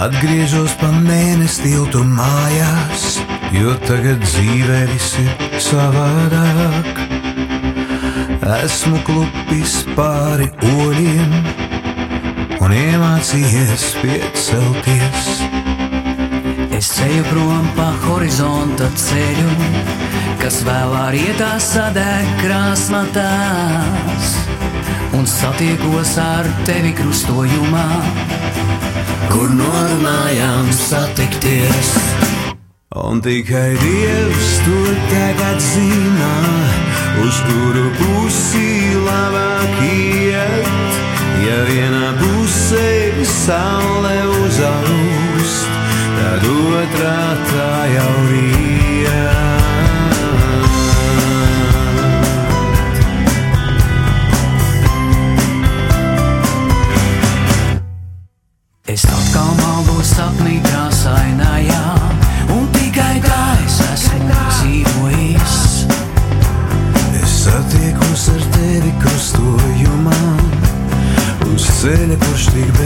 Atgriežos pa mēnesi tiltu mājās, jo tagad dzīvē viss ir savādāk. Esmu klupis pāri oļiem un iemācījies piecelties. Es ceļu prom pa horizonta ceļu, kas vēlā rietā sadeg krāsmatās, un satiekos ar tevi krustojumā, kur norunājām satikties. Un tikai Dievs to tagad zina, uz kuru pusi labāk iet. Ja vienā pusē saule uzaust, tad otrā tā jau riet. Es atkal maldos sapnī krāsainājā, un tikai tā es esmu dzīvojis. Es satiekos ar tevi krustojumā, uz ceļa, kurš tik